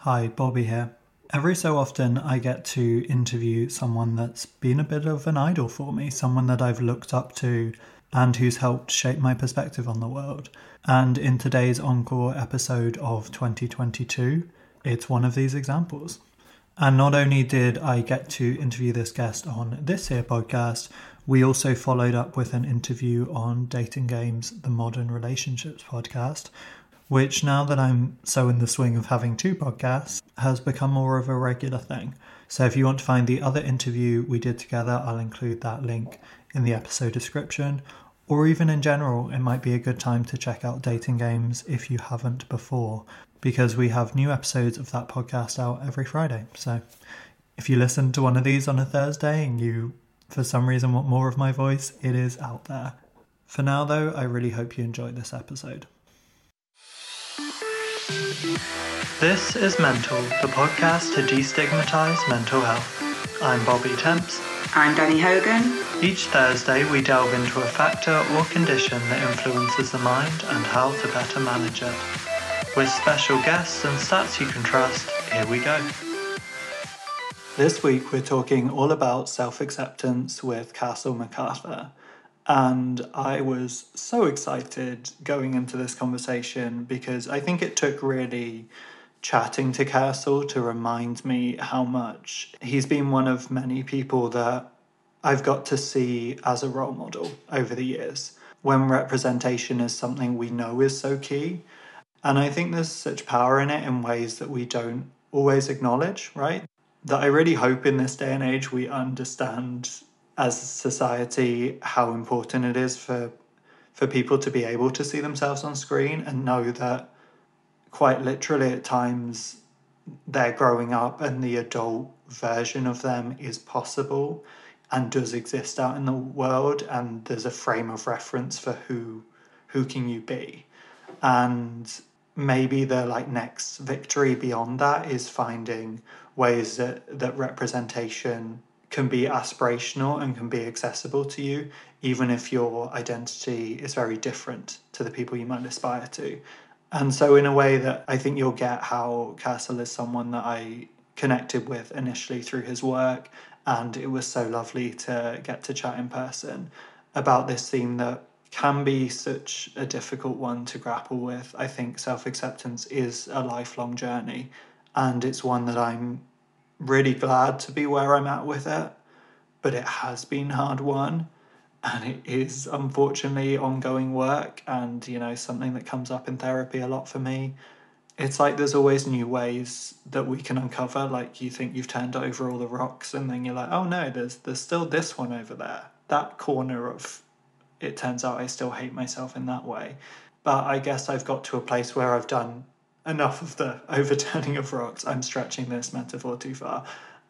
Hi, Bobby here. Every so often, I get to interview someone that's been a bit of an idol for me, someone that I've looked up to and who's helped shape my perspective on the world. And in today's encore episode of 2022, it's one of these examples. And not only did I get to interview this guest on this here podcast, we also followed up with an interview on Dating Games, the Modern Relationships podcast, which, now that I'm so in the swing of having two podcasts, has become more of a regular thing. So if you want to find the other interview we did together, I'll include that link in the episode description. Or even in general, it might be a good time to check out Dating Games if you haven't before, because we have new episodes of that podcast out every Friday. So if you listen to one of these on a Thursday and you, for some reason, want more of my voice, it is out there. For now, though, I really hope you enjoyed this episode. This is Mental, the podcast to destigmatise mental health. I'm Bobby Temps. I'm Danny Hogan. Each Thursday we delve into a factor or condition that influences the mind and how to better manage it. With special guests and stats you can trust, here we go. This week we're talking all about self-acceptance with Castle MacArthur. And I was so excited going into this conversation because I think it took really chatting to Castle to remind me how much he's been one of many people that I've got to see as a role model over the years, when representation is something we know is so key. And I think there's such power in it in ways that we don't always acknowledge, right? That I really hope in this day and age we understand as a society how important it is for people to be able to see themselves on screen and know that quite literally at times they're growing up and the adult version of them is possible and does exist out in the world, and there's a frame of reference for who can you be. And maybe the next victory beyond that is finding ways that representation can be aspirational and can be accessible to you, even if your identity is very different to the people you might aspire to. And so in a way that I think you'll get how Castle is someone that I connected with initially through his work, and it was so lovely to get to chat in person about this theme that can be such a difficult one to grapple with. I think self-acceptance is a lifelong journey, and it's one that I'm really glad to be where I'm at with it, but it has been hard won, and it is unfortunately ongoing work, and something that comes up in therapy a lot for me. It's like there's always new ways that we can uncover. Like, you think you've turned over all the rocks and then you're like, oh no, there's still this one over there, that corner of it turns out I still hate myself in that way. But I guess I've got to a place where I've done enough of the overturning of rocks. I'm stretching this metaphor too far,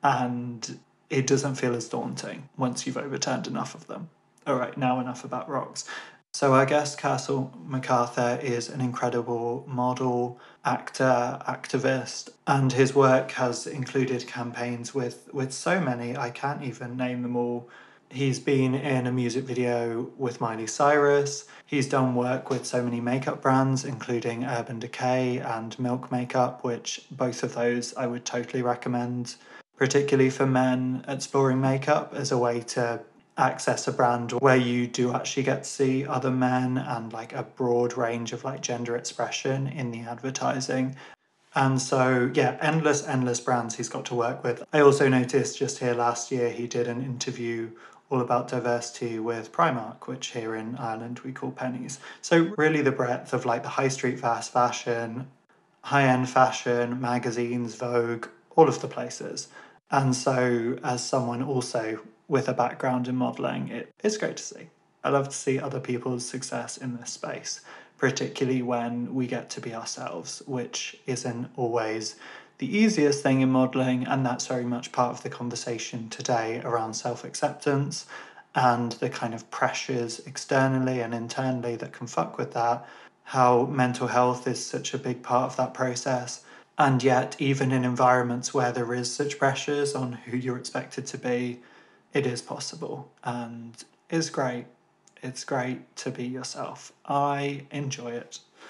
and it doesn't feel as daunting once you've overturned enough of them. All right, now enough about rocks. So I guess Castle MacArthur is an incredible model, actor, activist, and his work has included campaigns with so many, I can't even name them all. He's been in a music video with Miley Cyrus. He's done work with so many makeup brands, including Urban Decay and Milk Makeup, which both of those I would totally recommend, particularly for men exploring makeup as a way to access a brand where you do actually get to see other men and a broad range of gender expression in the advertising. And so, yeah, endless brands he's got to work with. I also noticed just here last year he did an interview all about diversity with Primark, which here in Ireland we call Pennies. So really the breadth of the high street fast fashion, high-end fashion, magazines, Vogue, all of the places. And so as someone also with a background in modelling, it's great to see. I love to see other people's success in this space, particularly when we get to be ourselves, which isn't always the easiest thing in modelling, and that's very much part of the conversation today around self-acceptance and the kind of pressures externally and internally that can fuck with that, how mental health is such a big part of that process, and yet even in environments where there is such pressures on who you're expected to be, it is possible, and it's great. It's great to be yourself. I enjoy it.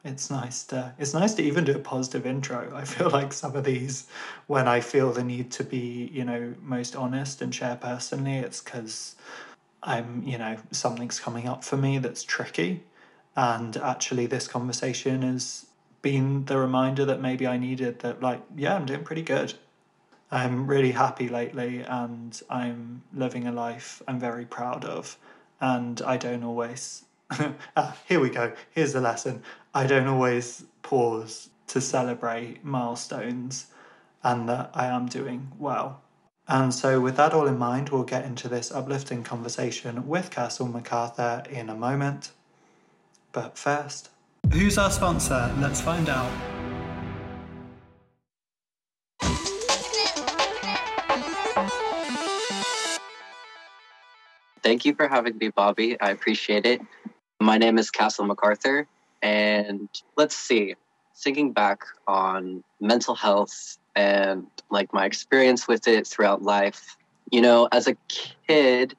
It's nice to even do a positive intro. I feel like some of these, when I feel the need to be, most honest and share personally, it's because something's coming up for me that's tricky. And actually, this conversation has been the reminder that maybe I needed, that, like, yeah, I'm doing pretty good. I'm really happy lately, and I'm living a life I'm very proud of. And I don't always, here we go, here's the lesson. I don't always pause to celebrate milestones, and that I am doing well. And so, with that all in mind, we'll get into this uplifting conversation with Castle MacArthur in a moment. But first, who's our sponsor? Let's find out. Thank you for having me, Bobby. I appreciate it. My name is Castle MacArthur, and let's see, thinking back on mental health and like my experience with it throughout life, as a kid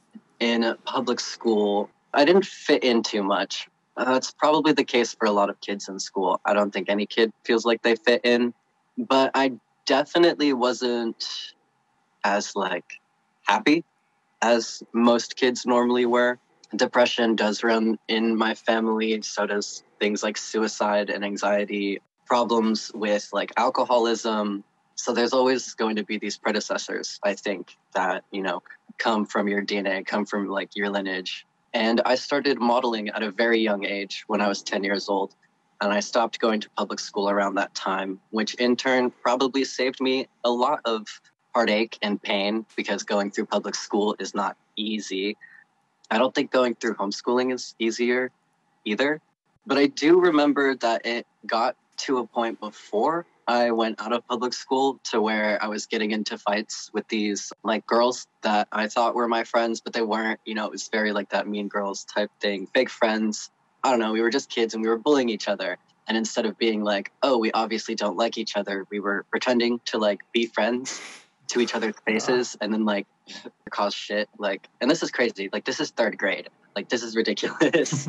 in public school, I didn't fit in too much. That's probably the case for a lot of kids in school. I don't think any kid feels like they fit in, but I definitely wasn't as happy as most kids normally were. Depression does run in my family, so does things like suicide and anxiety, problems with alcoholism. So there's always going to be these predecessors, I think, that, come from your DNA, come from your lineage. And I started modeling at a very young age when I was 10 years old. And I stopped going to public school around that time, which in turn probably saved me a lot of heartache and pain, because going through public school is not easy. I don't think going through homeschooling is easier either. But I do remember that it got to a point before I went out of public school to where I was getting into fights with these girls that I thought were my friends, but they weren't. It was very that Mean Girls type thing, fake friends. I don't know, we were just kids and we were bullying each other. And instead of being oh, we obviously don't like each other, we were pretending to be friends to each other's faces, and then cause shit. And this is crazy. This is third grade. This is ridiculous.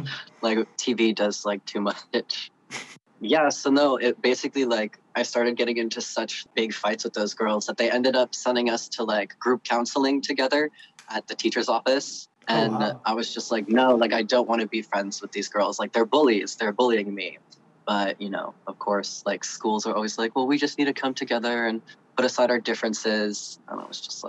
TV does too much. Yeah, so no, it basically I started getting into such big fights with those girls that they ended up sending us to group counseling together at the teacher's office. And wow. I was just no, I don't want to be friends with these girls. They're bullies. They're bullying me. But, of course, schools are always well, we just need to come together and put aside our differences. And I was just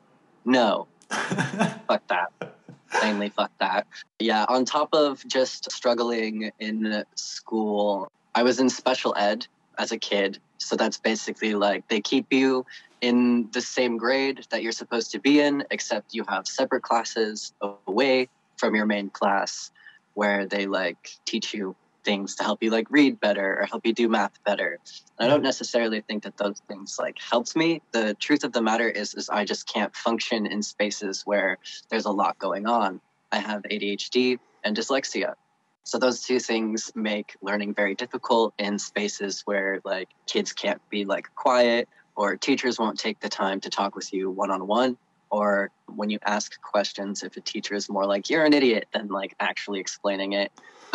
no, fuck that. Mainly fuck that. Yeah, on top of just struggling in school, I was in special ed as a kid. So that's basically they keep you in the same grade that you're supposed to be in, except you have separate classes away from your main class where they teach you things to help you read better or help you do math better. And I don't necessarily think that those things helped me. The truth of the matter is I just can't function in spaces where there's a lot going on. I have ADHD and dyslexia. So those two things make learning very difficult in spaces where kids can't be quiet, or teachers won't take the time to talk with you one-on-one, or when you ask questions, if a teacher is more you're an idiot than actually explaining it.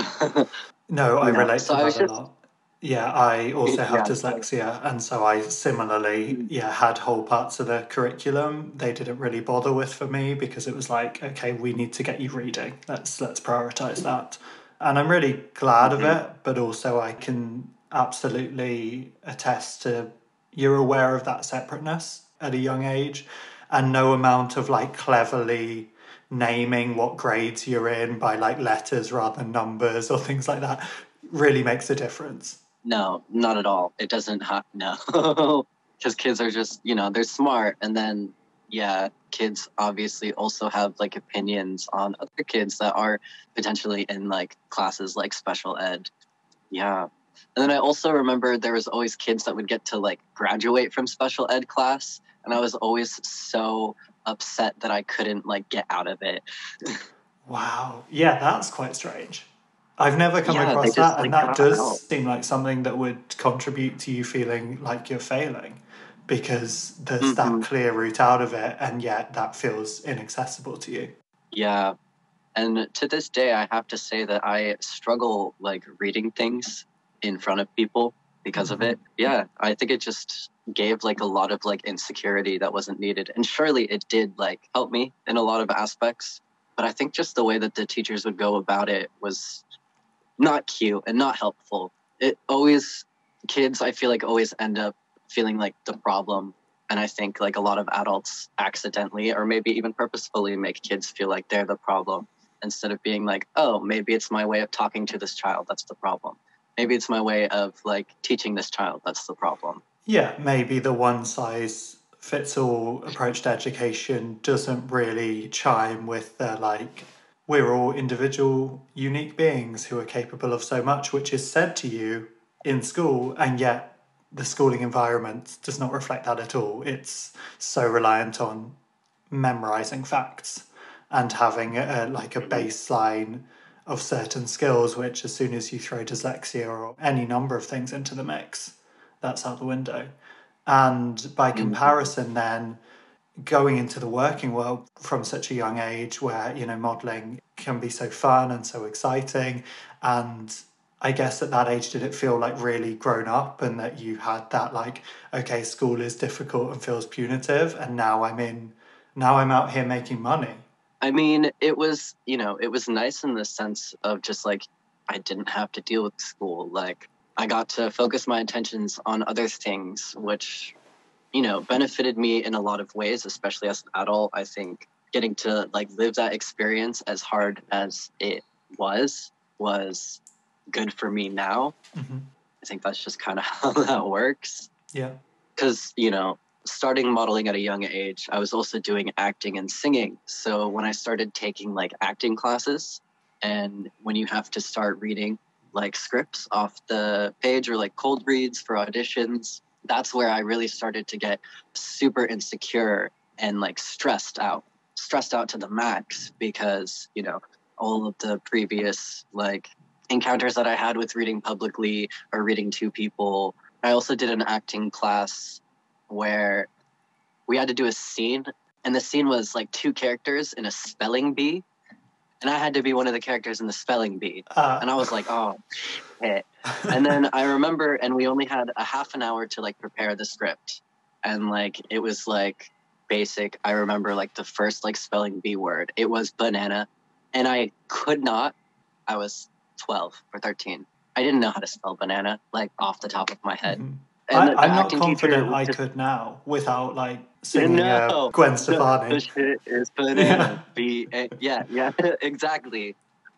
No, I relate to that a lot. Yeah, I also have dyslexia, and so I similarly, had whole parts of the curriculum they didn't really bother with for me, because it was okay, we need to get you reading. Let's prioritize that. And I'm really glad of it, but also I can absolutely attest to, you're aware of that separateness at a young age, and no amount of cleverly naming what grades you're in by letters rather than numbers or things like that really makes a difference. No, not at all. It doesn't no. Because kids are just, they're smart. And then, yeah, kids obviously also have opinions on other kids that are potentially in classes like special ed. Yeah. And then I also remember there was always kids that would get to graduate from special ed class. And I was always so upset that I couldn't get out of it. Wow. Yeah, that's quite strange. I've never come across that, and that does seem like something that would contribute to you feeling like you're failing, because there's that clear route out of it, and yet that feels inaccessible to you. Yeah. And to this day, I have to say that I struggle like reading things in front of people because of it. Yeah, I think it just gave like a lot of like insecurity that wasn't needed. And surely it did like help me in a lot of aspects. But I think just the way that the teachers would go about it was not cute and not helpful. It always, kids, I feel like always end up feeling like the problem. And I think like a lot of adults accidentally or maybe even purposefully make kids feel like they're the problem instead of being like, oh, maybe it's my way of talking to this child. That's the problem. Maybe it's my way of like teaching this child. That's the problem. Yeah, maybe the one size fits all approach to education doesn't really chime with the like, we're all individual, unique beings who are capable of so much, which is said to you in school, and yet the schooling environment does not reflect that at all. It's so reliant on memorizing facts and having like a baseline of certain skills, which as soon as you throw dyslexia or any number of things into the mix, that's out the window. And by comparison, then going into the working world from such a young age where, you know, modeling can be so fun and so exciting. And I guess at that age, did it feel like really grown up and that you had that like, okay, school is difficult and feels punitive. And now I'm out here making money. I mean, it was, you know, it was nice in the sense of just like, I didn't have to deal with school. Like, I got to focus my attentions on other things, which, you know, benefited me in a lot of ways, especially as an adult. I think getting to like live that experience as hard as it was good for me now. Mm-hmm. I think that's just kind of how that works. Yeah. Because, you know, starting modeling at a young age, I was also doing acting and singing. So when I started taking like acting classes, and when you have to start reading like scripts off the page or like cold reads for auditions, that's where I really started to get super insecure and like stressed out to the max because, you know, all of the previous like encounters that I had with reading publicly or reading to people. I also did an acting class where we had to do a scene, and the scene was like two characters in a spelling bee, and I had to be one of the characters in the spelling bee. And I was like, oh, shit. And then I remember, and we only had a half an hour to like prepare the script. And like, it was like basic. I remember like the first like spelling bee word. It was banana. And I could not, I was 12 or 13. I didn't know how to spell banana, like off the top of my head. Mm-hmm. And I'm not confident I could now without like singing Gwen Stefani. The shit is banana. Yeah, exactly.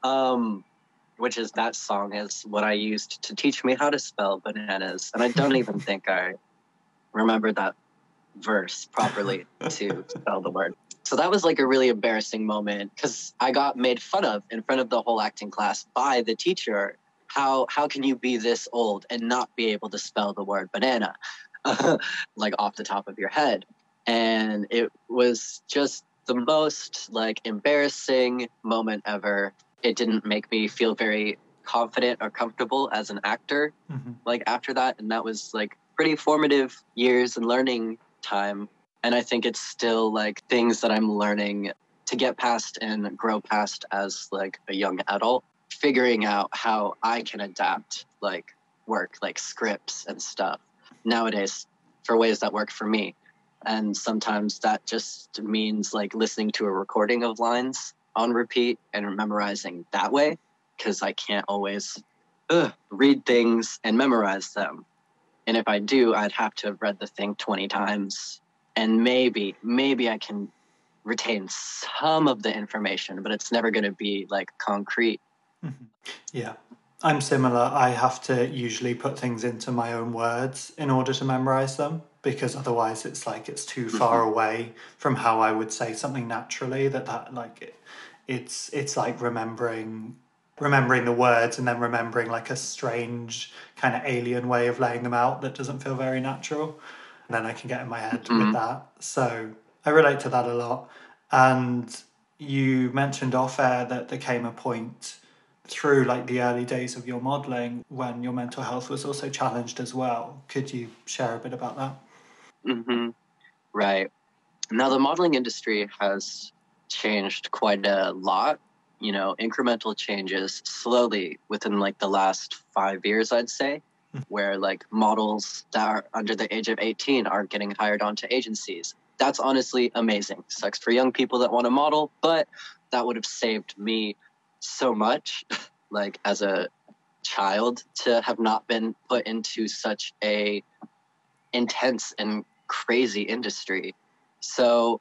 Which is that song is what I used to teach me how to spell bananas. And I don't even think I remember that verse properly to spell the word. So that was like a really embarrassing moment because I got made fun of in front of the whole acting class by the teacher. How can you be this old and not be able to spell the word banana like off the top of your head? And it was just the most like embarrassing moment ever. It didn't make me feel very confident or comfortable as an actor like after that. And that was like pretty formative years and learning time. And I think it's still like things that I'm learning to get past and grow past as like a young adult. Figuring out how I can adapt like work, like scripts and stuff nowadays for ways that work for me. And sometimes that just means like listening to a recording of lines on repeat and memorizing that way because I can't always read things and memorize them. And if I do, I'd have to have read the thing 20 times and maybe I can retain some of the information, but it's never going to be like concrete. Yeah, I'm similar. I have to usually put things into my own words in order to memorize them because otherwise it's like it's too far away from how I would say something naturally that like it's like remembering the words and then remembering like a strange kind of alien way of laying them out that doesn't feel very natural. And then I can get in my head with that. So I relate to that a lot. And you mentioned off air that there came a point through like the early days of your modeling when your mental health was also challenged as well. Could you share a bit about that? Right. Now the modeling industry has changed quite a lot, incremental changes slowly within like the last 5 years, I'd say, where like models that are under the age of 18 are getting hired onto agencies. That's honestly amazing. Sucks for young people that want to model, but that would have saved me so much, like as a child, to have not been put into such a intense and crazy industry. So,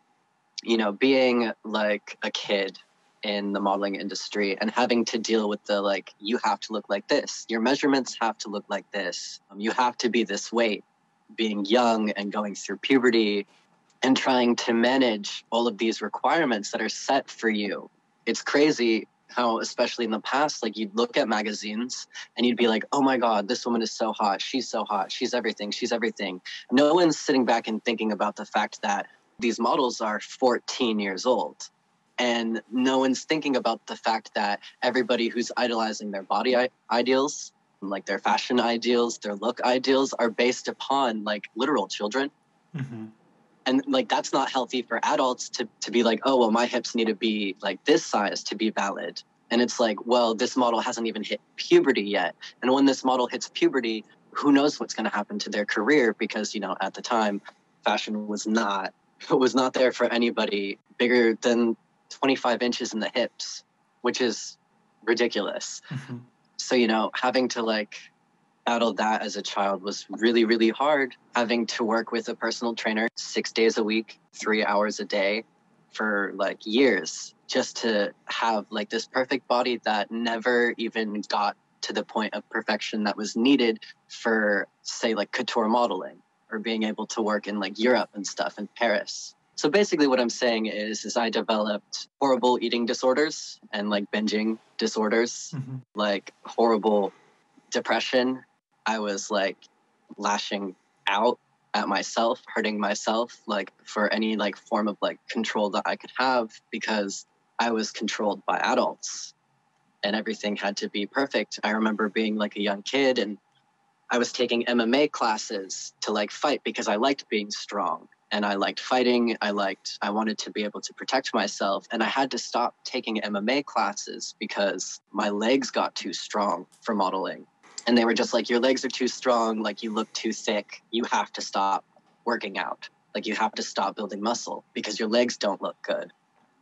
being like a kid in the modeling industry and having to deal with the like, you have to look like this, your measurements have to look like this, you have to be this weight, being young and going through puberty and trying to manage all of these requirements that are set for you. It's crazy how, especially in the past, like you'd look at magazines and you'd be like, oh my God, this woman is so hot, she's everything, she's everything. No one's sitting back and thinking about the fact that these models are 14 years old. And no one's thinking about the fact that everybody who's idolizing their body ideals, like their fashion ideals, their look ideals, are based upon like literal children. Mm-hmm. And like, that's not healthy for adults to be like, oh, well, my hips need to be like this size to be valid. And it's like, well, this model hasn't even hit puberty yet. And when this model hits puberty, who knows what's going to happen to their career? Because, at the time, fashion was not there for anybody bigger than 25 inches in the hips, which is ridiculous. Mm-hmm. So, having to like battle that as a child was really, really hard. Having to work with a personal trainer 6 days a week, 3 hours a day for like years, just to have like this perfect body that never even got to the point of perfection that was needed for, say, like couture modeling or being able to work in like Europe and stuff in Paris. So basically what I'm saying is I developed horrible eating disorders and like binging disorders, Mm-hmm. like horrible depression. I was like lashing out at myself, hurting myself, like for any like form of like control that I could have, because I was controlled by adults and everything had to be perfect. I remember being like a young kid and I was taking MMA classes to like fight because I liked being strong and I liked fighting. I wanted to be able to protect myself, and I had to stop taking MMA classes because my legs got too strong for modeling. And they were just like, your legs are too strong, like you look too thick, you have to stop working out. Like you have to stop building muscle because your legs don't look good.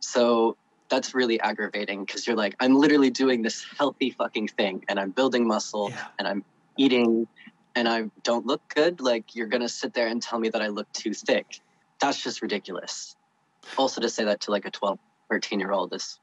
So that's really aggravating because you're like, I'm literally doing this healthy fucking thing and I'm building muscle and I'm eating and I don't look good. Like you're going to sit there and tell me that I look too thick. That's just ridiculous. Also to say that to like a 12, 13-year-old is,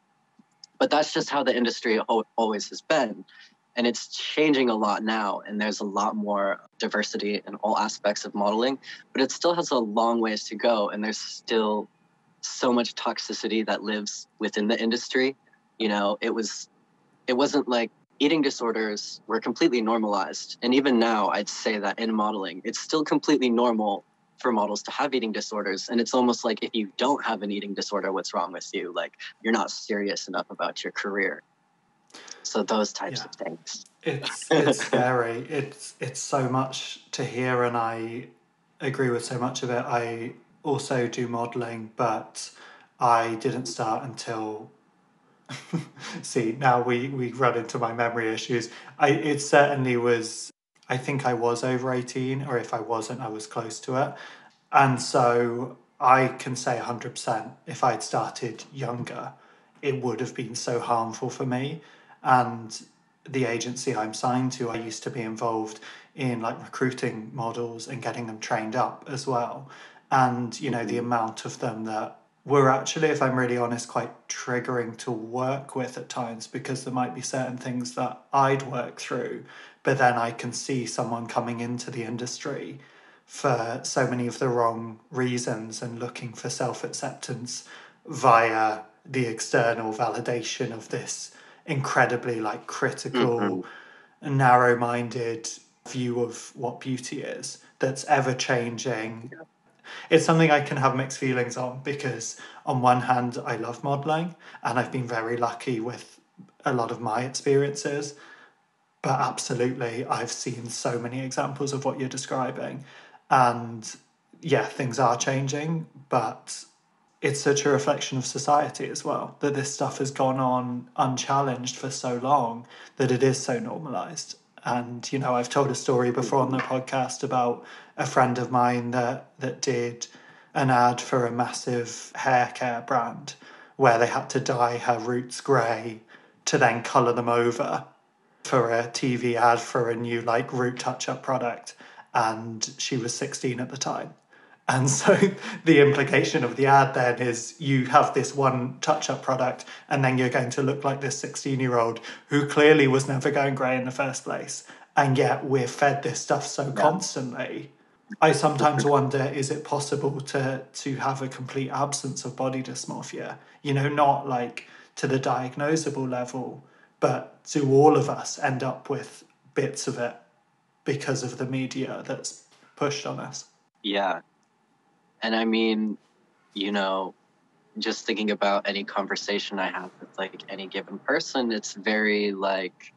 but that's just how the industry always has been. And it's changing a lot now, and there's a lot more diversity in all aspects of modeling, but it still has a long ways to go, and there's still so much toxicity that lives within the industry. It wasn't like eating disorders were completely normalized. And even now, I'd say that in modeling, it's still completely normal for models to have eating disorders. And it's almost like if you don't have an eating disorder, what's wrong with you? Like, you're not serious enough about your career. So those types of things. It's scary. It's so much to hear, and I agree with so much of it. I also do modelling, but I didn't start until see, now we run into my memory issues. It certainly was, I think I was over 18, or if I wasn't, I was close to it. And so I can say 100% if I'd started younger, it would have been so harmful for me. And the agency I'm signed to, I used to be involved in like recruiting models and getting them trained up as well. And, the amount of them that were actually, if I'm really honest, quite triggering to work with at times, because there might be certain things that I'd work through, but then I can see someone coming into the industry for so many of the wrong reasons and looking for self-acceptance via the external validation of this incredibly like critical, narrow-minded view of what beauty is that's ever changing. It's something I can have mixed feelings on, because on one hand I love modeling and I've been very lucky with a lot of my experiences, but absolutely I've seen so many examples of what you're describing, and things are changing, but it's such a reflection of society as well, that this stuff has gone on unchallenged for so long that it is so normalized. And, you know, I've told a story before on the podcast about a friend of mine that did an ad for a massive hair care brand where they had to dye her roots grey to then colour them over for a TV ad for a new like root touch-up product. And she was 16 at the time. And so the implication of the ad then is you have this one touch-up product and then you're going to look like this 16-year-old who clearly was never going grey in the first place. And yet we're fed this stuff so constantly. I sometimes wonder, is it possible to have a complete absence of body dysmorphia? You know, not like to the diagnosable level, but do all of us end up with bits of it because of the media that's pushed on us? Yeah. And I mean, you know, just thinking about any conversation I have with like any given person, it's very like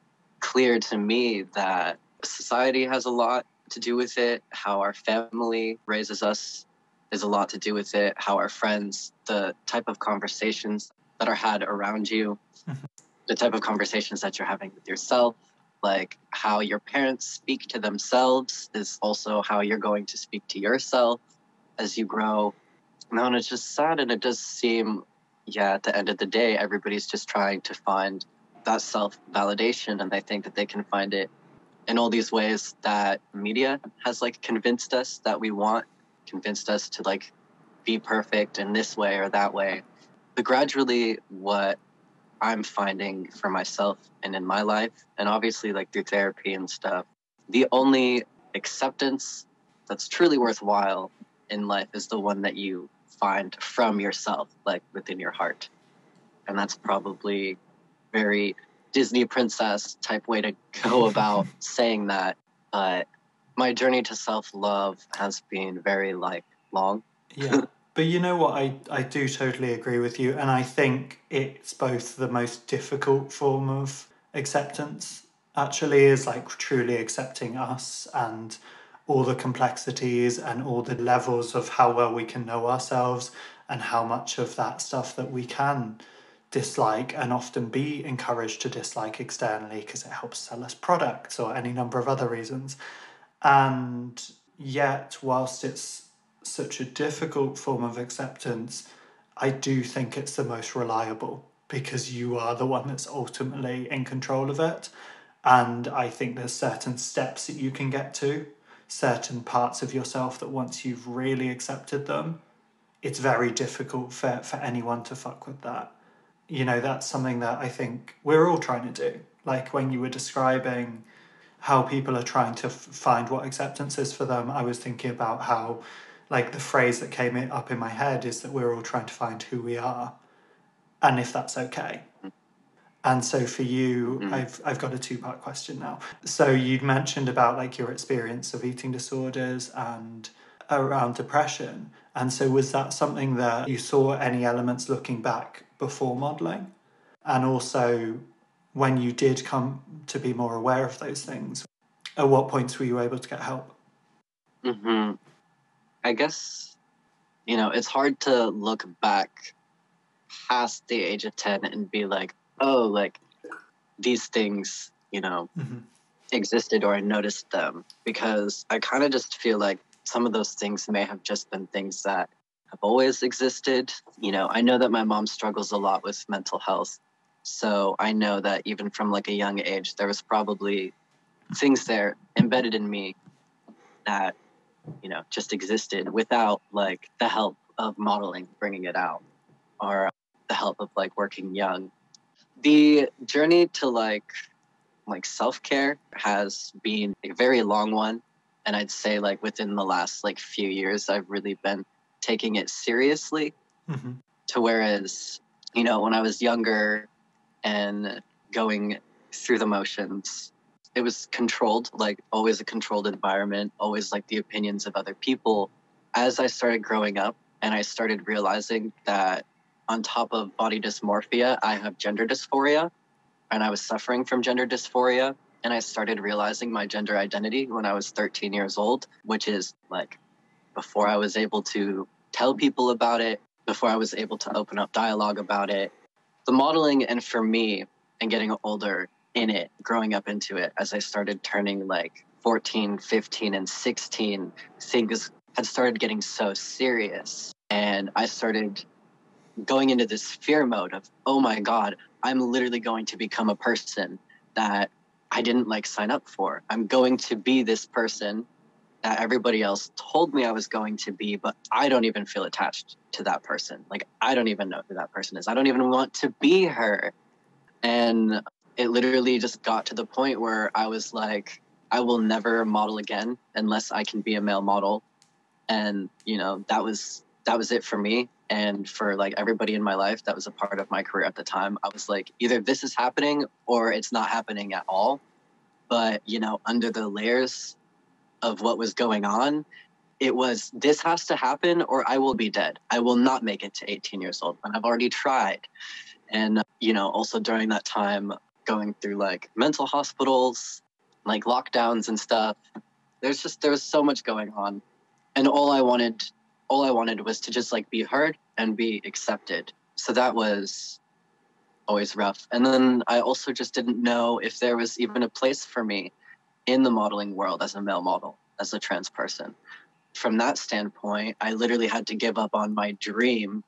clear to me that society has a lot to do with it. How our family raises us is a lot to do with it. How our friends, the type of conversations that are had around you, the type of conversations that you're having with yourself, like how your parents speak to themselves is also how you're going to speak to yourself as you grow. No, and it's just sad, and it does seem, at the end of the day, everybody's just trying to find that self-validation, and they think that they can find it in all these ways that media has like convinced us that we want, convinced us to like be perfect in this way or that way. But gradually what I'm finding for myself and in my life, and obviously like through therapy and stuff, the only acceptance that's truly worthwhile in life is the one that you find from yourself, like within your heart. And that's probably very Disney princess type way to go about saying that. But my journey to self-love has been very like long. Yeah. But you know what? I do totally agree with you. And I think it's both the most difficult form of acceptance, actually, is like truly accepting us and all the complexities and all the levels of how well we can know ourselves and how much of that stuff that we can dislike and often be encouraged to dislike externally because it helps sell us products or any number of other reasons. And yet, whilst it's such a difficult form of acceptance, I do think it's the most reliable because you are the one that's ultimately in control of it. And I think there's certain steps that you can get to, certain parts of yourself that once you've really accepted them, it's very difficult for anyone to fuck with that. You know, that's something that I think we're all trying to do. Like when you were describing how people are trying to find what acceptance is for them, I was thinking about how, like, the phrase that came up in my head is that we're all trying to find who we are and if that's okay. And so for you, I've got a two-part question now. So you'd mentioned about like your experience of eating disorders and around depression. And so was that something that you saw any elements looking back before modelling? And also when you did come to be more aware of those things, at what points were you able to get help? I guess, you know, it's hard to look back past the age of 10 and be like, oh, like these things, you know, existed or I noticed them, because I kind of just feel like some of those things may have just been things that have always existed. You know, I know that my mom struggles a lot with mental health. So I know that even from like a young age, there was probably things there embedded in me that, you know, just existed without like the help of modeling, bringing it out, or the help of like working young. The journey to like self-care has been a very long one. And I'd say like within the last like few years, I've really been taking it seriously. To whereas, you know, when I was younger and going through the motions, it was controlled, like always a controlled environment, always like the opinions of other people. As I started growing up and I started realizing that on top of body dysmorphia, I have gender dysphoria, and I was suffering from gender dysphoria. And I started realizing my gender identity when I was 13 years old, which is like before I was able to tell people about it, before I was able to open up dialogue about it. The modeling, and for me, and getting older in it, growing up into it, as I started turning like 14, 15, and 16, things had started getting so serious. And I started going into this fear mode of, oh my God, I'm literally going to become a person that I didn't like sign up for. I'm going to be this person that everybody else told me I was going to be, but I don't even feel attached to that person. Like, I don't even know who that person is. I don't even want to be her. And it literally just got to the point where I was like, I will never model again unless I can be a male model. And, you know, that was it for me. And for like everybody in my life that was a part of my career at the time, I was like, either this is happening or it's not happening at all. But, you know, under the layers of what was going on, it was, this has to happen or I will be dead. I will not make it to 18 years old. And I've already tried. And, you know, also during that time, going through like mental hospitals, like lockdowns and stuff, there was so much going on. And all I wanted was to just like be heard and be accepted. So that was always rough. And then I also just didn't know if there was even a place for me in the modeling world as a male model, as a trans person. From that standpoint, I literally had to give up on my dream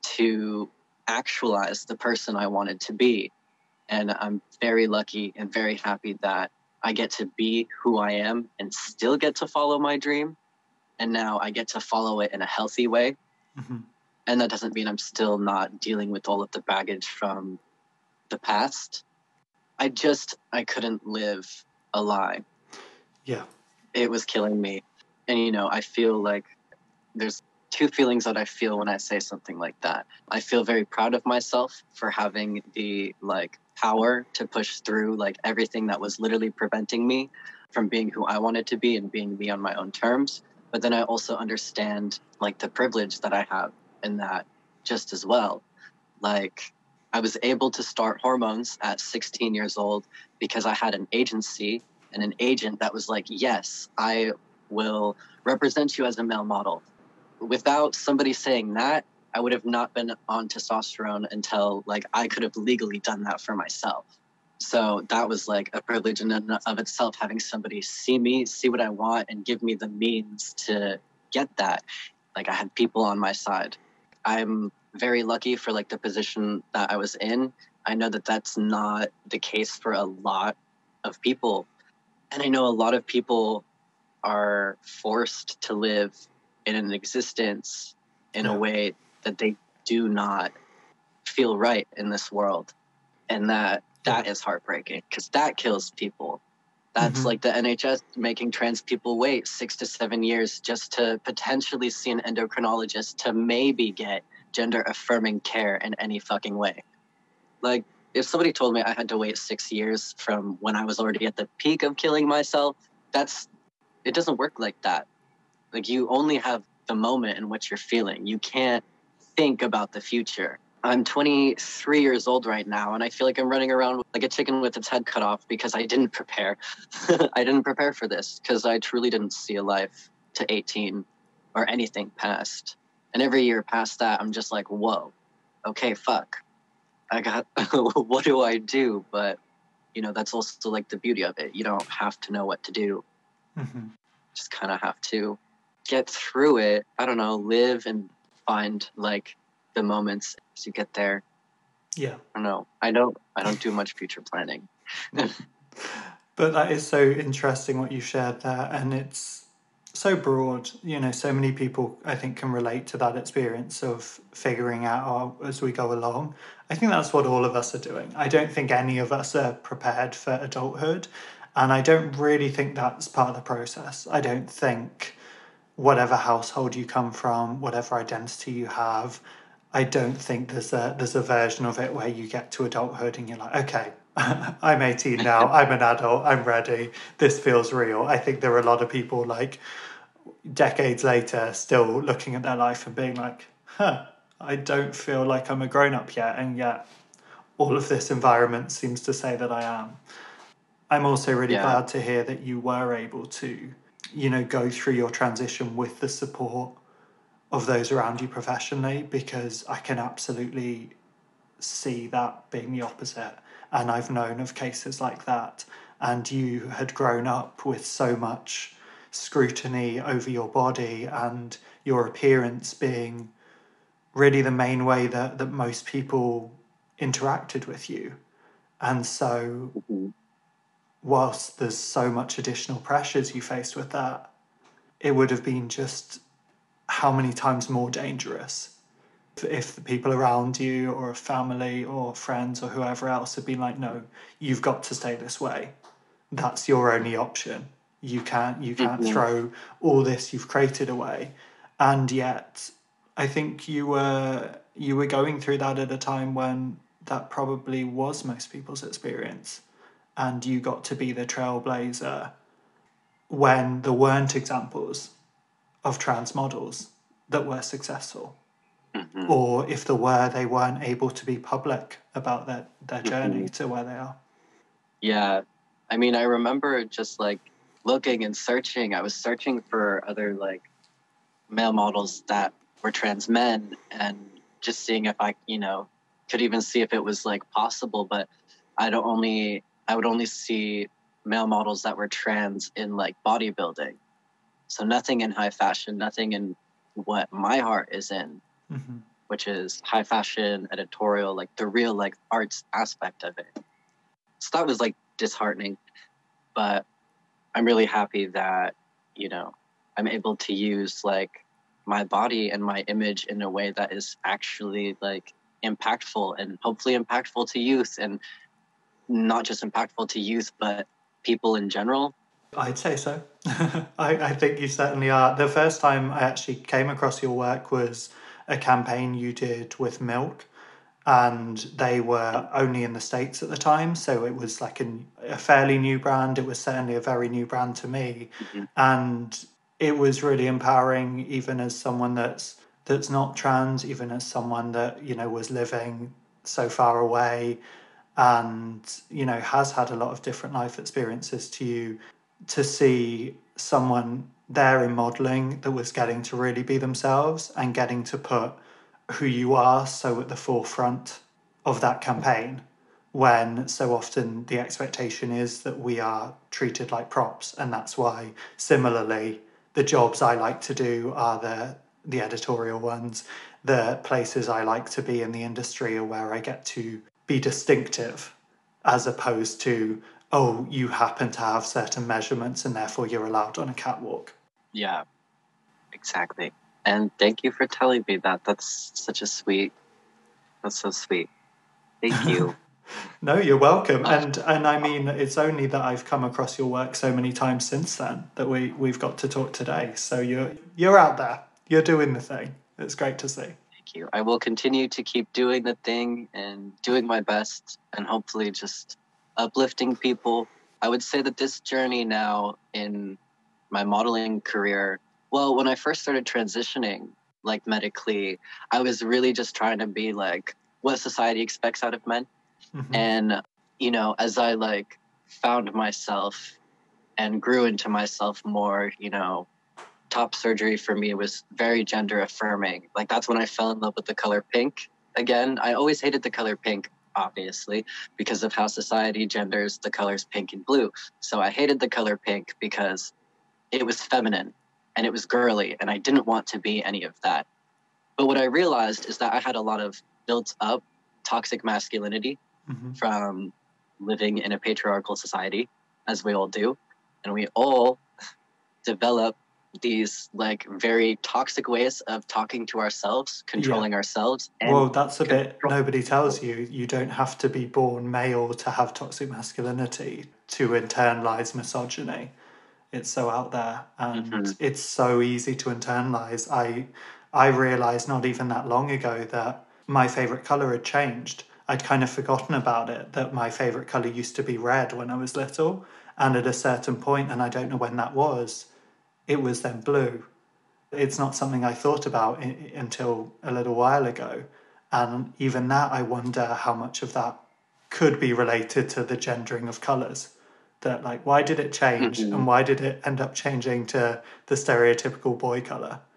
to actualize the person I wanted to be. And I'm very lucky and very happy that I get to be who I am and still get to follow my dream. And now I get to follow it in a healthy way. Mm-hmm. And that doesn't mean I'm still not dealing with all of the baggage from the past. I couldn't live a lie. Yeah. It was killing me. And, you know, I feel like there's two feelings that I feel when I say something like that. I feel very proud of myself for having the like power to push through like everything that was literally preventing me from being who I wanted to be and being me on my own terms. But then I also understand like the privilege that I have in that just as well. Like, I was able to start hormones at 16 years old because I had an agency and an agent that was like, yes, I will represent you as a male model. Without somebody saying that, I would have not been on testosterone until like I could have legally done that for myself. So that was like a privilege in and of itself, having somebody see me, see what I want, and give me the means to get that. Like, I had people on my side. I'm very lucky for like the position that I was in. I know that that's not the case for a lot of people. And I know a lot of people are forced to live in an existence in a way that they do not feel right in this world. And that is heartbreaking because that kills people. That's like the NHS making trans people wait 6 to 7 years just to potentially see an endocrinologist to maybe get gender affirming care in any fucking way. Like, if somebody told me I had to wait 6 years from when I was already at the peak of killing myself, it doesn't work like that. Like, you only have the moment in which you're feeling. You can't think about the future. I'm 23 years old right now, and I feel like I'm running around like a chicken with its head cut off because I didn't prepare. I didn't prepare for this because I truly didn't see a life to 18 or anything past. And every year past that, I'm just like, whoa, okay, fuck. I got, what do I do? But, you know, that's also like the beauty of it. You don't have to know what to do. Just kind of have to get through it. I don't know, live and find like the moments as you get there. Yeah. I don't know. I don't do much future planning. But that is so interesting what you shared there, and it's so broad. You know, so many people I think can relate to that experience of figuring out as we go along. I think that's what all of us are doing. I don't think any of us are prepared for adulthood, and I don't really think that's part of the process. I don't think whatever household you come from, whatever identity you have, I don't think there's a version of it where you get to adulthood and you're like, okay, I'm 18 now, I'm an adult, I'm ready, this feels real. I think there are a lot of people like decades later still looking at their life and being like, I don't feel like I'm a grown-up yet, and yet all of this environment seems to say that I am. I'm also really glad to hear that you were able to, you know, go through your transition with the support of those around you professionally, because I can absolutely see that being the opposite. And I've known of cases like that. And you had grown up with so much scrutiny over your body and your appearance being really the main way that most people interacted with you. And so, whilst there's so much additional pressures you faced with that, it would have been just how many times more dangerous if the people around you or a family or friends or whoever else had been like, no, you've got to stay this way. That's your only option. You can't throw all this you've created away. And yet I think you were going through that at a time when that probably was most people's experience. And you got to be the trailblazer when there weren't examples of trans models that were successful. Or if there were, they weren't able to be public about their journey to where they are. Yeah. I mean, I remember just like looking and searching. I was searching for other like male models that were trans men and just seeing if I, could even see if it was like possible. But I would only see male models that were trans in like bodybuilding. So nothing in high fashion, nothing in what my heart is in, which is high fashion, editorial, like the real like arts aspect of it. So that was like disheartening, but I'm really happy that, I'm able to use like my body and my image in a way that is actually like impactful and hopefully impactful to youth, and not just impactful to youth, but people in general. I'd say so. I think you certainly are. The first time I actually came across your work was a campaign you did with Milk, and they were only in the States at the time, so it was like a fairly new brand. It was certainly a very new brand to me, and it was really empowering, even as someone that's not trans, even as someone that was living so far away, and has had a lot of different life experiences to you, to see someone there in modeling that was getting to really be themselves and getting to put who you are so at the forefront of that campaign, when so often the expectation is that we are treated like props. And that's why similarly the jobs I like to do are the editorial ones. The places I like to be in the industry are where I get to be distinctive, as opposed to, oh, you happen to have certain measurements and therefore you're allowed on a catwalk. Yeah, exactly. And thank you for telling me that. That's so sweet. Thank you. No, you're welcome. And I mean, it's only that I've come across your work so many times since then that we've got to talk today. So you're out there. You're doing the thing. It's great to see. Thank you. I will continue to keep doing the thing and doing my best and hopefully just uplifting people. I would say that this journey now in my modeling career, well, when I first started transitioning, like medically, I was really just trying to be like what society expects out of men. And, as I like found myself and grew into myself more, top surgery for me was very gender affirming. Like that's when I fell in love with the color pink. Again, I always hated the color pink, obviously, because of how society genders the colors pink and blue. So I hated the color pink because it was feminine and it was girly, and I didn't want to be any of that. But what I realized is that I had a lot of built up toxic masculinity from living in a patriarchal society, as we all do. And we all develop these like very toxic ways of talking to ourselves, controlling ourselves. And well, that's a bit nobody tells you. You don't have to be born male to have toxic masculinity, to internalize misogyny. It's so out there, and it's so easy to internalize. I realized not even that long ago that my favorite color had changed. I'd kind of forgotten about it, that my favorite color used to be red when I was little, and at a certain point, and I don't know when that was, it was then blue. It's not something I thought about until a little while ago. And even that, I wonder how much of that could be related to the gendering of colours. That, like, why did it change? And why did it end up changing to the stereotypical boy colour?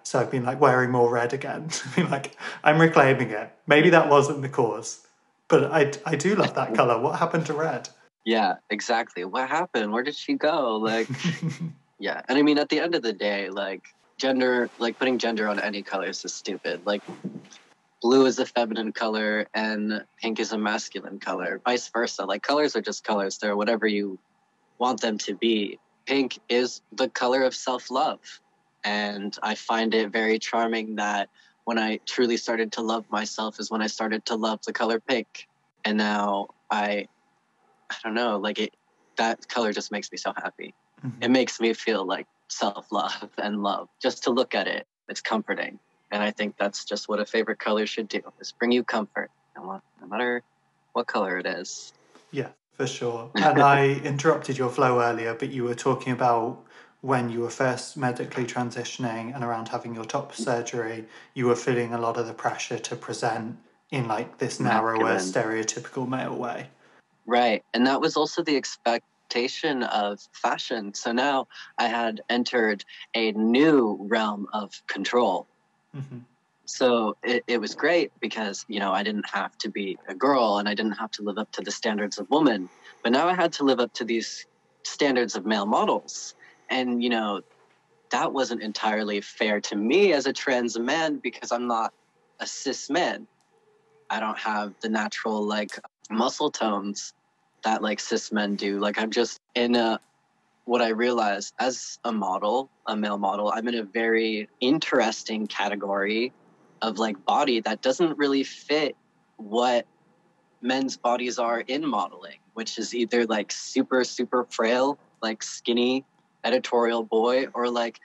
So I've been like wearing more red again. I've been like, I'm reclaiming it. Maybe that wasn't the cause, but I do love that color. What happened to red? Yeah, exactly. What happened? Where did she go? Like, yeah. And I mean, at the end of the day, like gender, like putting gender on any colors is stupid. Like blue is a feminine color and pink is a masculine color, vice versa. Like colors are just colors. They're whatever you want them to be. Pink is the color of self-love. And I find it very charming that when I truly started to love myself is when I started to love the color pink. And now I don't know, like that color just makes me so happy. It makes me feel like self-love and love. Just to look at it, it's comforting. And I think that's just what a favorite color should do, is bring you comfort, no matter what color it is. Yeah, for sure. And I interrupted your flow earlier, but you were talking about when you were first medically transitioning and around having your top surgery, you were feeling a lot of the pressure to present in like this narrower, stereotypical male way. Right. And that was also the expectation of fashion. So now I had entered a new realm of control. So it was great because, you know, I didn't have to be a girl and I didn't have to live up to the standards of woman. But now I had to live up to these standards of male models. And, you know, that wasn't entirely fair to me as a trans man because I'm not a cis man. I don't have the natural, like, muscle tones that, like, cis men do. Like, I'm just in what I realized as a model, a male model, I'm in a very interesting category of, like, body that doesn't really fit what men's bodies are in modeling, which is either, like, super, super frail, like, skinny editorial boy, or, like,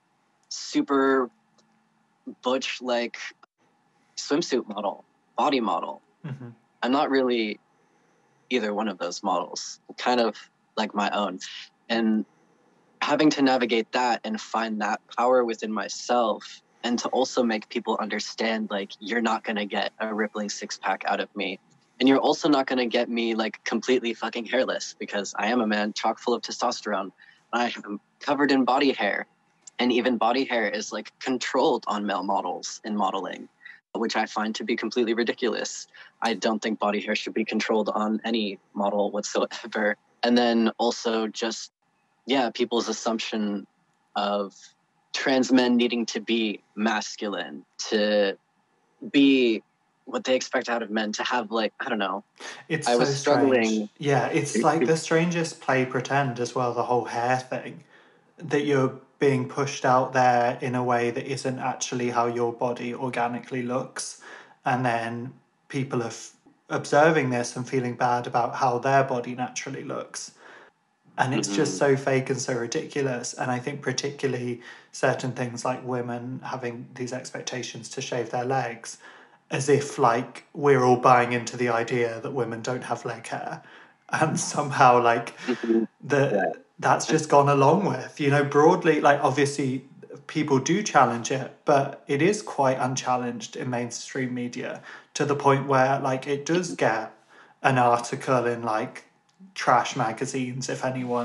super butch, like, swimsuit model, body model. I'm not really either one of those models, kind of like my own. And having to navigate that and find that power within myself, and to also make people understand, like, you're not going to get a rippling six-pack out of me. And you're also not going to get me, like, completely fucking hairless, because I am a man chock full of testosterone. I am covered in body hair. And even body hair is, like, controlled on male models in modeling, which I find to be completely ridiculous. I don't think body hair should be controlled on any model whatsoever. And then also just, yeah, people's assumption of trans men needing to be masculine, to be what they expect out of men, to have, like, I don't know. It's I was struggling. Strange. Yeah, it's like the strangest play pretend as well, the whole hair thing, that you're being pushed out there in a way that isn't actually how your body organically looks. And then people are observing this and feeling bad about how their body naturally looks. And it's just so fake and so ridiculous. And I think particularly certain things like women having these expectations to shave their legs, as if like we're all buying into the idea that women don't have leg hair. And somehow like that's just gone along with, you know, broadly, like obviously people do challenge it, but it is quite unchallenged in mainstream media to the point where like it does get an article in like trash magazines if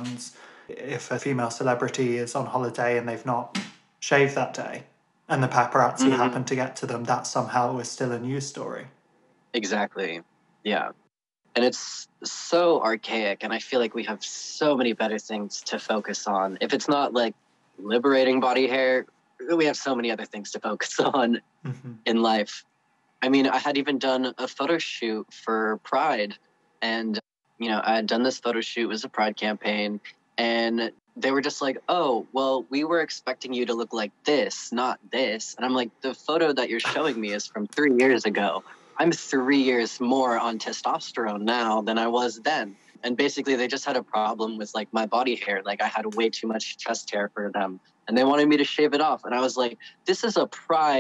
a female celebrity is on holiday and they've not shaved that day and the paparazzi happen to get to them, that somehow is still a news story. Exactly. Yeah. And it's so archaic, and I feel like we have so many better things to focus on. If it's not like liberating body hair, we have so many other things to focus on in life. I mean, I had even done a photo shoot for Pride, and, you know, I had done this photo shoot, it was a Pride campaign, and they were just like, oh, well, we were expecting you to look like this, not this. And I'm like, the photo that you're showing me is from 3 years ago. I'm 3 years more on testosterone now than I was then. And basically they just had a problem with like my body hair. Like I had way too much chest hair for them and they wanted me to shave it off. And I was like, this is a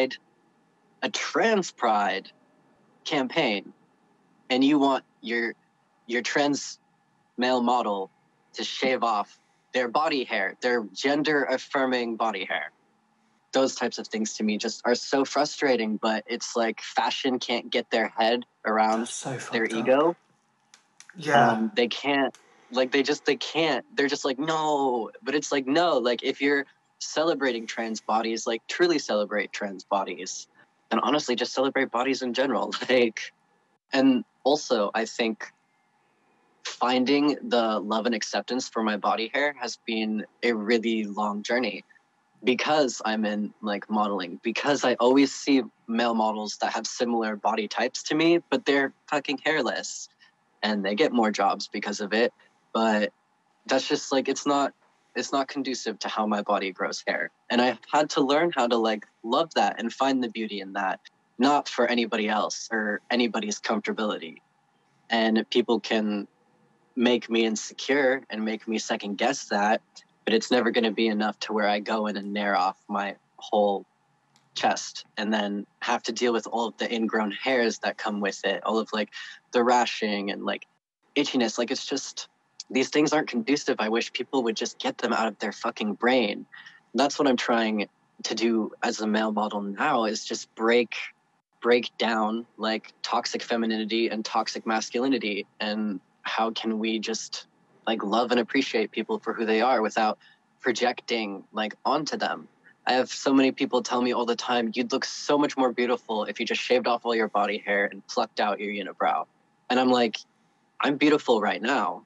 trans pride campaign. And you want your trans male model to shave off their body hair, their gender affirming body hair. Those types of things to me just are so frustrating, but it's like fashion can't get their head around their ego. Yeah. They can't, like, they can't, they're just like, no, but it's like, no, like if you're celebrating trans bodies, like truly celebrate trans bodies, and honestly just celebrate bodies in general. Like, and also I think finding the love and acceptance for my body hair has been a really long journey because I'm in like modeling, because I always see male models that have similar body types to me, but they're fucking hairless and they get more jobs because of it. But that's just like, it's not conducive to how my body grows hair. And I've had to learn how to like love that and find the beauty in that, not for anybody else or anybody's comfortability. And people can make me insecure and make me second guess that, but it's never going to be enough to where I go in and nair off my whole chest and then have to deal with all of the ingrown hairs that come with it, all of like the rashing and like itchiness. Like, it's just, these things aren't conducive. I wish people would just get them out of their fucking brain. That's what I'm trying to do as a male model now, is just break down like toxic femininity and toxic masculinity, and how can we just like love and appreciate people for who they are without projecting like onto them. I have so many people tell me all the time, you'd look so much more beautiful if you just shaved off all your body hair and plucked out your unibrow. And I'm like, I'm beautiful right now.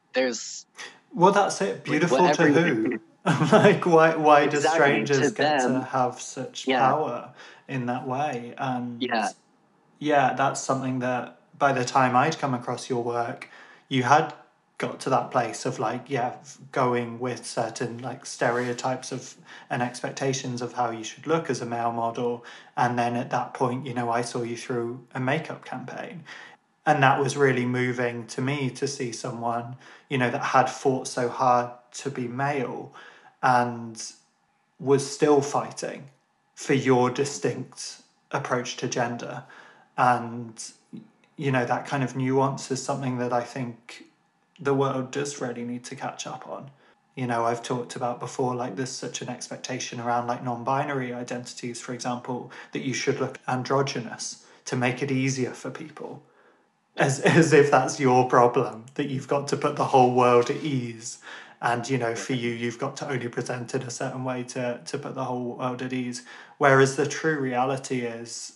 Well, that's it. Beautiful to who? Like, why do strangers get to have such power in that way? And yeah, that's something that by the time I'd come across your work, you had got to that place of like, going with certain like stereotypes of and expectations of how you should look as a male model. And then at that point, I saw you through a makeup campaign. And that was really moving to me, to see someone, that had fought so hard to be male and was still fighting for your distinct approach to gender. And, that kind of nuance is something that I think the world does really need to catch up on. I've talked about before, like, there's such an expectation around like non-binary identities, for example, that you should look androgynous to make it easier for people. As if that's your problem, that you've got to put the whole world at ease. And, for you've got to only present in a certain way to put the whole world at ease. Whereas the true reality is,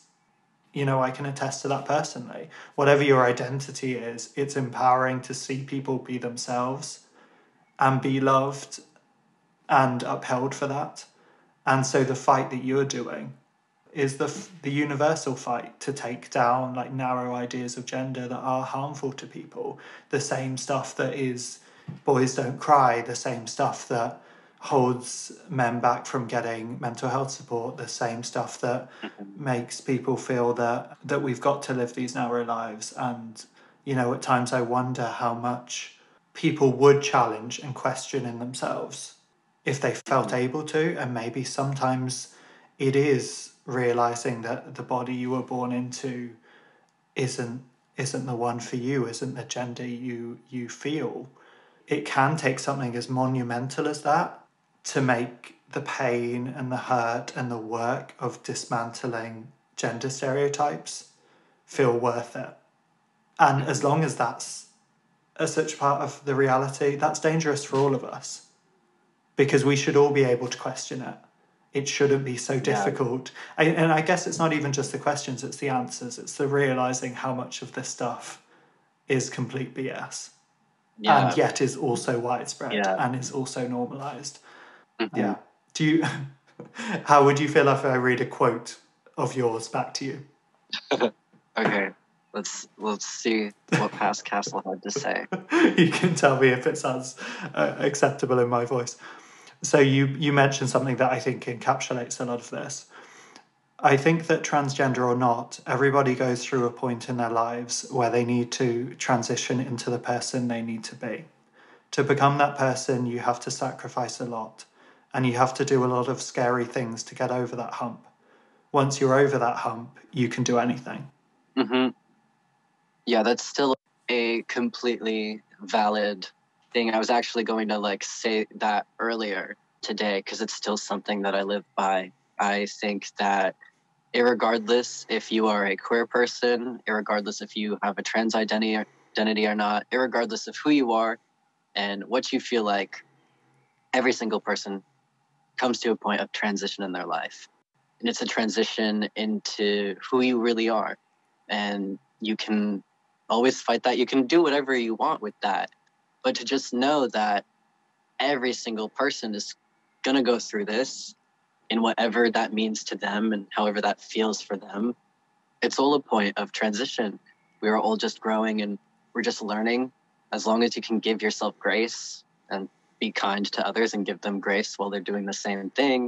I can attest to that personally. Whatever your identity is, it's empowering to see people be themselves and be loved and upheld for that. And so the fight that you're doing is the universal fight to take down like narrow ideas of gender that are harmful to people. The same stuff that is boys don't cry, the same stuff that holds men back from getting mental health support, the same stuff that makes people feel that we've got to live these narrow lives. And, at times I wonder how much people would challenge and question in themselves if they felt able to. And maybe sometimes it is realizing that the body you were born into isn't the one for you, isn't the gender you feel. It can take something as monumental as that to make the pain and the hurt and the work of dismantling gender stereotypes feel worth it. And as long as that's such part of the reality, that's dangerous for all of us, because we should all be able to question it. It shouldn't be so difficult. And I guess it's not even just the questions, it's the answers. It's the realizing how much of this stuff is complete BS. And yet is also widespread and is also normalized. Yeah. How would you feel if I read a quote of yours back to you? Okay. Let's see what past Castle had to say. You can tell me if it sounds acceptable in my voice. So you mentioned something that I think encapsulates a lot of this. I think that transgender or not, everybody goes through a point in their lives where they need to transition into the person they need to be. To become that person, you have to sacrifice a lot, and you have to do a lot of scary things to get over that hump. Once you're over that hump, you can do anything. Mm-hmm. Yeah, that's still a completely valid thing. I was actually going to say that earlier today because it's still something that I live by. I think that irregardless if you are a queer person, irregardless if you have a trans identity or not, irregardless of who you are and what you feel like, every single person comes to a point of transition in their life. And it's a transition into who you really are. And you can always fight that. You can do whatever you want with that. But to just know that every single person is going to go through this, in whatever that means to them and however that feels for them. It's all a point of transition. We are all just growing and we're just learning. As long as you can give yourself grace and be kind to others and give them grace while they're doing the same thing,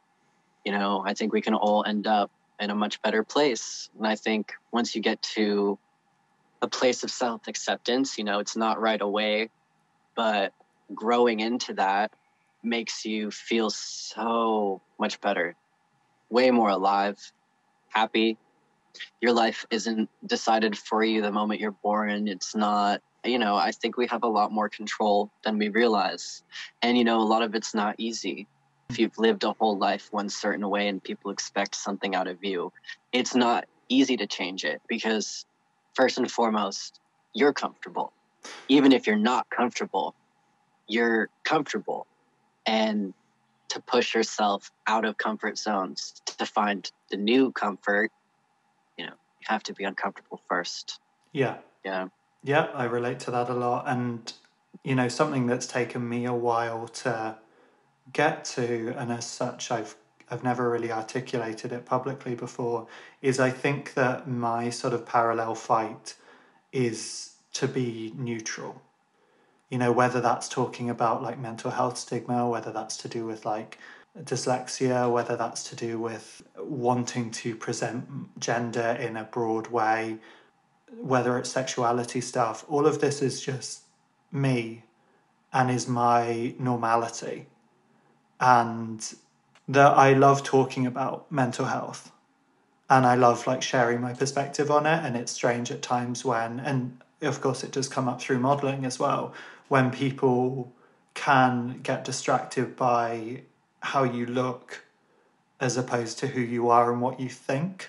I think we can all end up in a much better place. And I think once you get to a place of self-acceptance, it's not right away, but growing into that makes you feel so much better, way more alive, happy. Your life isn't decided for you the moment you're born. It's not, I think we have a lot more control than we realize. And, a lot of it's not easy. If you've lived a whole life one certain way and people expect something out of you, it's not easy to change it because first and foremost, you're comfortable. Even if you're not comfortable, you're comfortable. And to push yourself out of comfort zones to find the new comfort, you have to be uncomfortable first. Yeah. Yeah. Yeah, I relate to that a lot. And, something that's taken me a while to get to, and as such, I've never really articulated it publicly before, is I think that my sort of parallel fight is to be neutral. Whether that's talking about like mental health stigma, whether that's to do with like dyslexia, whether that's to do with wanting to present gender in a broad way, whether it's sexuality stuff, all of this is just me and is my normality. And that I love talking about mental health and I love like sharing my perspective on it. And it's strange at times when, and of course it does come up through modeling as well, when people can get distracted by how you look as opposed to who you are and what you think.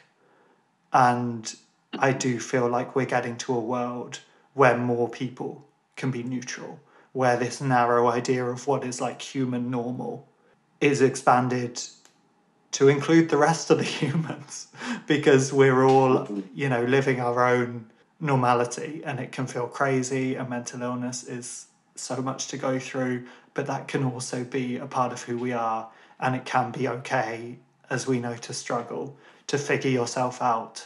And I do feel like we're getting to a world where more people can be neutral, where this narrow idea of what is like human normal is expanded to include the rest of the humans, because we're all, living our own normality, and it can feel crazy, and mental illness is so much to go through, but that can also be a part of who we are, and it can be okay, as we know, to struggle, to figure yourself out,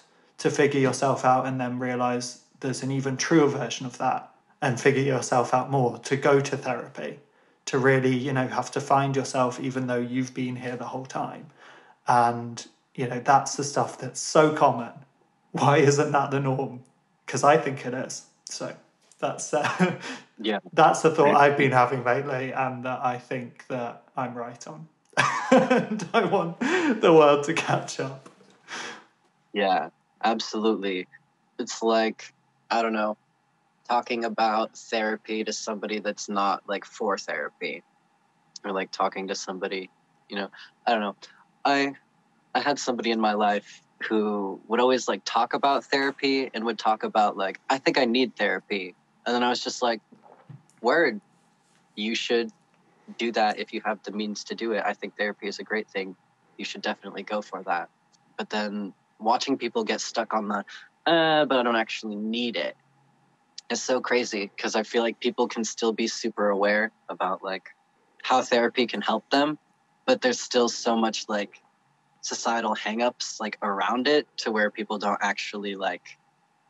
and then realize there's an even truer version of that, and figure yourself out more, to go to therapy, to really, have to find yourself even though you've been here the whole time. And, that's the stuff that's so common. Why isn't that the norm? Because I think it is. So that's Yeah. That's the thought I've been having lately, and that I think that I'm right on. And I want the world to catch up. Yeah, absolutely. It's like, I don't know, talking about therapy to somebody that's not like for therapy, or like talking to somebody, I don't know. I had somebody in my life who would always like talk about therapy and would talk about like, I think I need therapy. And then I was just like, word, you should do that if you have the means to do it. I think therapy is a great thing. You should definitely go for that. But then watching people get stuck on the, but I don't actually need it, is so crazy, because I feel like people can still be super aware about like how therapy can help them, but there's still so much like societal hangups like around it to where people don't actually like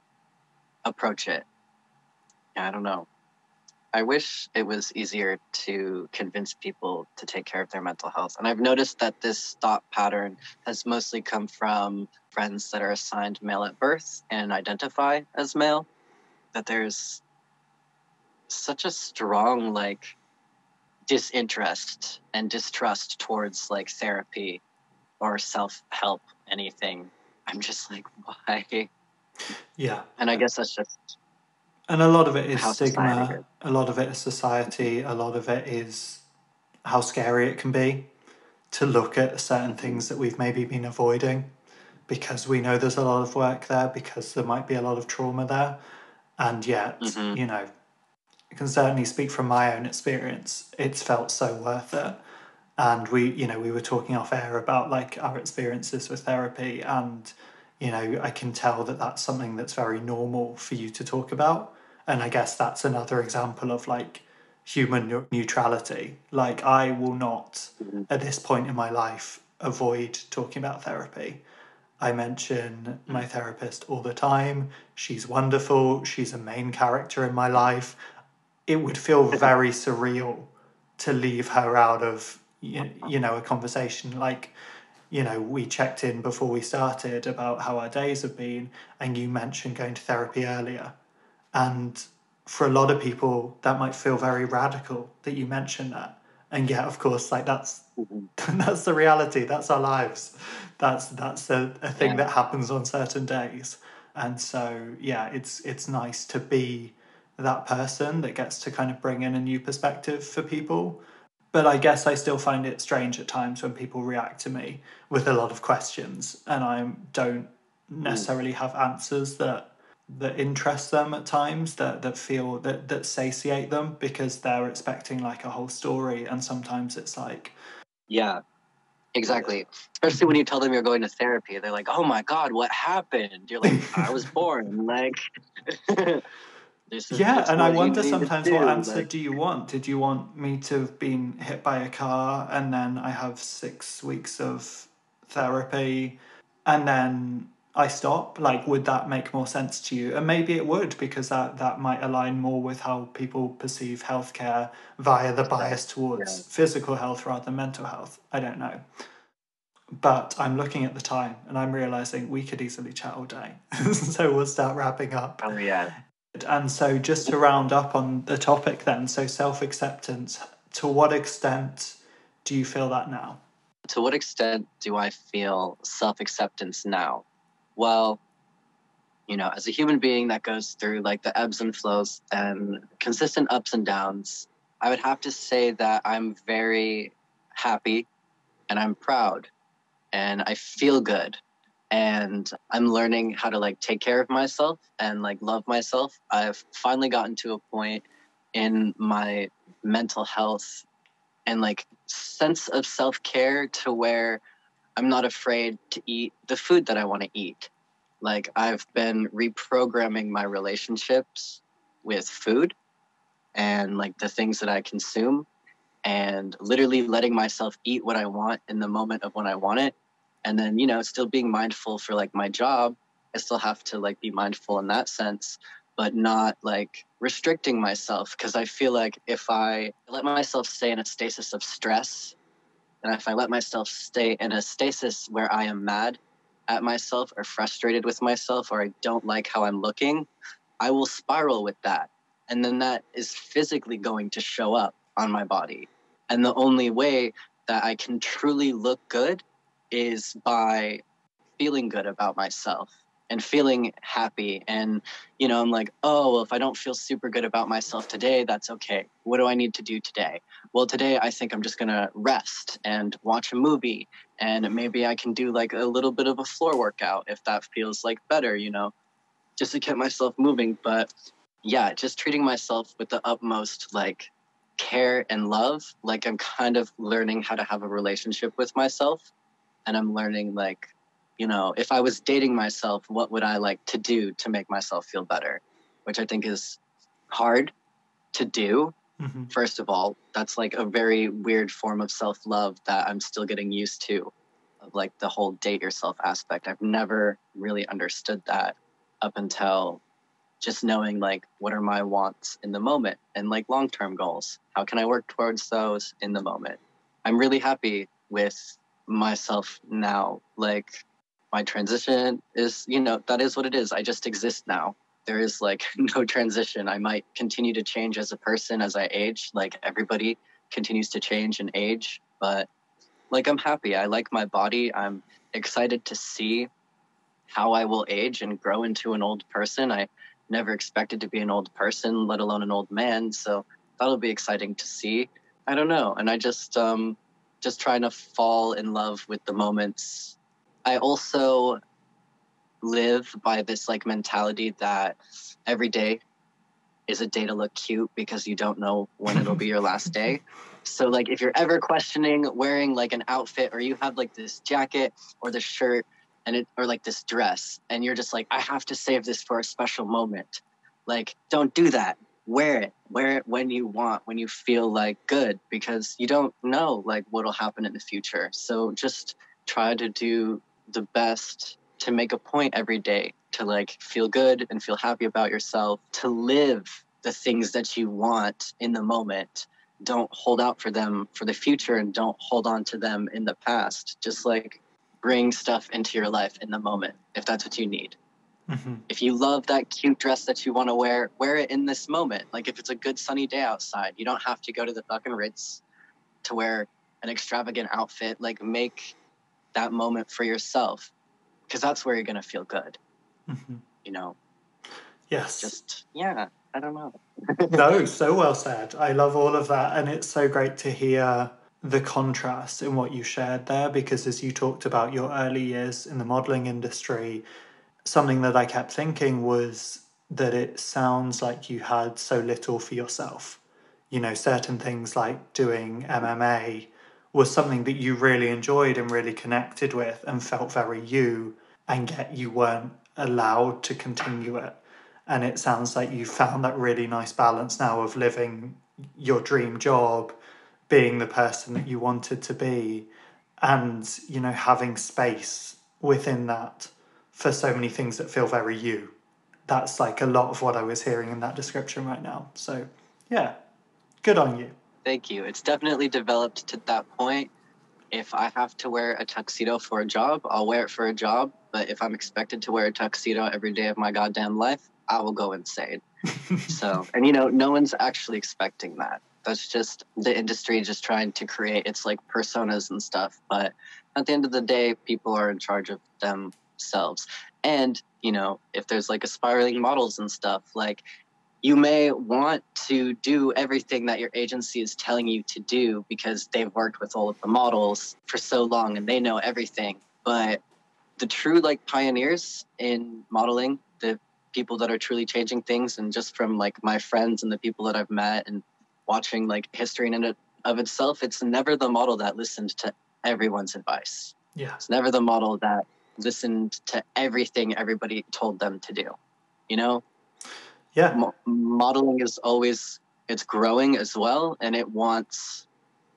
approach it. Yeah, I don't know. I wish it was easier to convince people to take care of their mental health. And I've noticed that this thought pattern has mostly come from friends that are assigned male at birth and identify as male, that there's such a strong like disinterest and distrust towards like therapy or self-help, anything. I'm just like, why? Yeah. And I guess that's just, and a lot of it is how society stigma, is. a lot of it is society, a lot of it is how scary it can be to look at certain things that we've maybe been avoiding, because we know there's a lot of work there, because there might be a lot of trauma there. And yet, I can certainly speak from my own experience, it's felt so worth it. And we were talking off air about like our experiences with therapy, and I can tell that that's something that's very normal for you to talk about. And I guess that's another example of like human neutrality. Like, I will not, Mhm. at this point in my life, avoid talking about therapy. I mention my therapist all the time. She's wonderful. She's a main character in my life. It would feel very surreal to leave her out of a conversation. Like, we checked in before we started about how our days have been, and you mentioned going to therapy earlier. And for a lot of people, that might feel very radical that you mention that. And yet, of course, like, that's Mhm. that's the reality. That's our lives. That's a thing Yeah. that happens on certain days. And so, yeah, it's nice to be that person that gets to kind of bring in a new perspective for people. But I guess I still find it strange at times when people react to me with a lot of questions, and I don't Mm. necessarily have answers that interest them at times, that feel that satiate them, because they're expecting like a whole story, and sometimes it's like, Yeah, exactly. Especially when you tell them you're going to therapy, they're like, "Oh my God, what happened?" You're like, "I was born." Like, this is yeah. just And I what you wonder need to sometimes, what do. answer Like, do you want? Did you want me to have been hit by a car and then I have 6 weeks of therapy and then I stop? Like, would that make more sense to you? And maybe it would, because that might align more with how people perceive healthcare via the bias yeah. towards physical health rather than mental health. I don't know. But I'm looking at the time and I'm realizing we could easily chat all day. So we'll start wrapping up. Oh yeah. And so, just to round up on the topic, then, so self acceptance, to what extent do you feel that now? To what extent do I feel self-acceptance now? Well, as a human being that goes through like the ebbs and flows and consistent ups and downs, I would have to say that I'm very happy and I'm proud and I feel good. And I'm learning how to like take care of myself and like love myself. I've finally gotten to a point in my mental health and like sense of self-care to where I'm not afraid to eat the food that I want to eat. Like, I've been reprogramming my relationships with food and like the things that I consume, and literally letting myself eat what I want in the moment of when I want it. And then, still being mindful for like my job. I still have to like be mindful in that sense, but not like restricting myself, because I feel like if I let myself stay in a stasis of stress, and if I let myself stay in a stasis where I am mad at myself or frustrated with myself or I don't like how I'm looking, I will spiral with that. And then that is physically going to show up on my body. And the only way that I can truly look good is by feeling good about myself and feeling happy. And, I'm like, oh, well, if I don't feel super good about myself today, that's okay. What do I need to do today? Well, today I think I'm just going to rest and watch a movie. And maybe I can do like a little bit of a floor workout if that feels like better, just to get myself moving. But yeah, just treating myself with the utmost like care and love. Like, I'm kind of learning how to have a relationship with myself. And I'm learning like, if I was dating myself, what would I like to do to make myself feel better? Which I think is hard to do. Mm-hmm. First of all, that's like a very weird form of self-love that I'm still getting used to, of like the whole date yourself aspect. I've never really understood that up until just knowing like what are my wants in the moment and like long-term goals. How can I work towards those in the moment? I'm really happy with myself now. Like, my transition is, that is what it is. I just exist now. There is like no transition. I might continue to change as a person as I age. Like, everybody continues to change and age, but like, I'm happy. I like my body. I'm excited to see how I will age and grow into an old person. I never expected to be an old person, let alone an old man. So that'll be exciting to see. I don't know. And I just trying to fall in love with the moments. I also live by this like mentality that every day is a day to look cute, because you don't know when it'll be your last day. So like if you're ever questioning wearing like an outfit, or you have like this jacket or this shirt or like this dress, and you're just like, I have to save this for a special moment. Like, don't do that. Wear it when you want, when you feel like good, because you don't know like what'll happen in the future. So just try to do the best to make a point every day to like feel good and feel happy about yourself, to live the things that you want in the moment. Don't hold out for them for the future, and don't hold on to them in the past. Just like bring stuff into your life in the moment if that's what you need. Mm-hmm. If you love that cute dress that you want to wear it in this moment. Like if it's a good sunny day outside, you don't have to go to the fucking Ritz to wear an extravagant outfit. Like make that moment for yourself, because that's where you're going to feel good. Mm-hmm. You know? Yes. Just, yeah, I don't know. No, so well said. I love all of that. And it's so great to hear the contrast in what you shared there, because as you talked about your early years in the modeling industry, something that I kept thinking was that it sounds like you had so little for yourself. You know, certain things like doing MMA was something that you really enjoyed and really connected with and felt very you, and yet you weren't allowed to continue it. And it sounds like you found that really nice balance now of living your dream job, being the person that you wanted to be, and, you know, having space within that for so many things that feel very you. That's like a lot of what I was hearing in that description right now. So, yeah, good on you. Thank you. It's definitely developed to that point. If I have to wear a tuxedo for a job, I'll wear it for a job. But if I'm expected to wear a tuxedo every day of my goddamn life, I will go insane. So, and you know, no one's actually expecting that. That's just the industry just trying to create its like personas and stuff. But at the end of the day, people are in charge of themselves. And, you know, if there's like aspiring models and stuff, like you may want to do everything that your agency is telling you to do because they've worked with all of the models for so long and they know everything. But the true like pioneers in modeling, the people that are truly changing things, and just from like my friends and the people that I've met and watching like history in and of itself, it's never the model that listened to everyone's advice. Yeah. It's never the model that listened to everything everybody told them to do, you know? Yeah. Modeling is always, it's growing as well, and it wants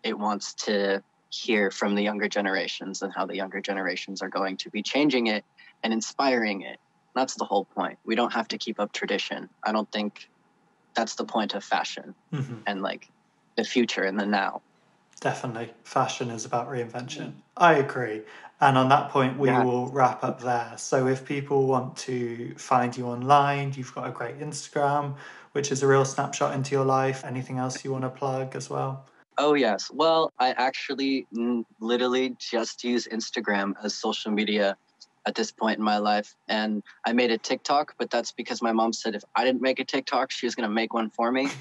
to hear from the younger generations and how the younger generations are going to be changing it and inspiring it. That's the whole point. We don't have to keep up tradition. I don't think that's the point of fashion and like the future and the now. Definitely. Fashion is about reinvention. I agree. And on that point, we will wrap up there. So if people want to find you online, you've got a great Instagram, which is a real snapshot into your life. Anything else you want to plug as well? Oh, yes. Well, I actually literally just use Instagram as social media at this point in my life. And I made a TikTok, but that's because my mom said if I didn't make a TikTok, she was going to make one for me.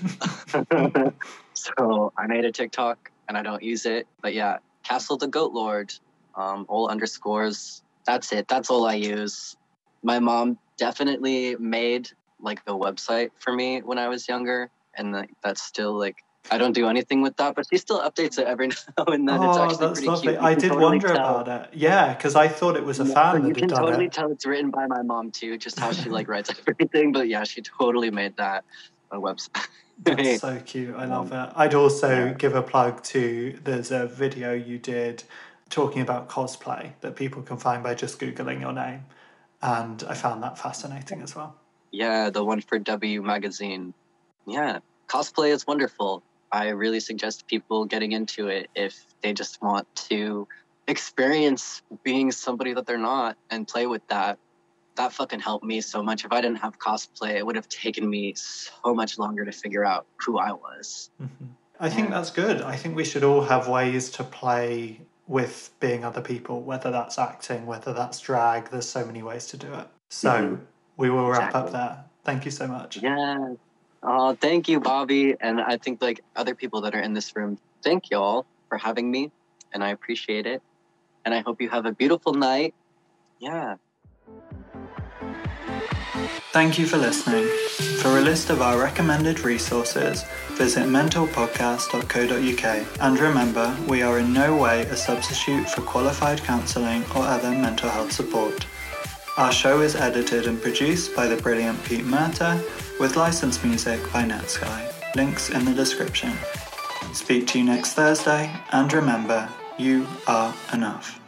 So I made a TikTok and I don't use it. But yeah, Castle the Goat Lord, all underscores. That's it. That's all I use. My mom definitely made like a website for me when I was younger. And that's still like, I don't do anything with that, but she still updates it every now and then. It's actually that's pretty lovely. cute. I did wonder about it. Yeah, because I thought it was a fan that had done it. You can totally tell it's written by my mom too, just how she like writes everything. But yeah, she totally made that a website. That's so cute. I love it. I'd also give a plug to, there's a video you did talking about cosplay that people can find by just Googling your name. And I found that fascinating as well. Yeah, the one for W Magazine. Yeah, cosplay is wonderful. I really suggest people getting into it if they just want to experience being somebody that they're not and play with that. That fucking helped me so much. If I didn't have cosplay, it would have taken me so much longer to figure out who I was. I think that's good. I think we should all have ways to play with being other people, whether that's acting, whether that's drag. There's so many ways to do it. So we will wrap up there. Thank you so much. Yeah. Oh, thank you, Bobby. And I think like other people that are in this room, thank you all for having me. And I appreciate it. And I hope you have a beautiful night. Yeah. Thank you for listening. For a list of our recommended resources, visit mentalpodcast.co.uk. And remember, we are in no way a substitute for qualified counselling or other mental health support. Our show is edited and produced by the brilliant Pete Murta, with licensed music by Netsky. Links in the description. Speak to you next Thursday, and remember, you are enough.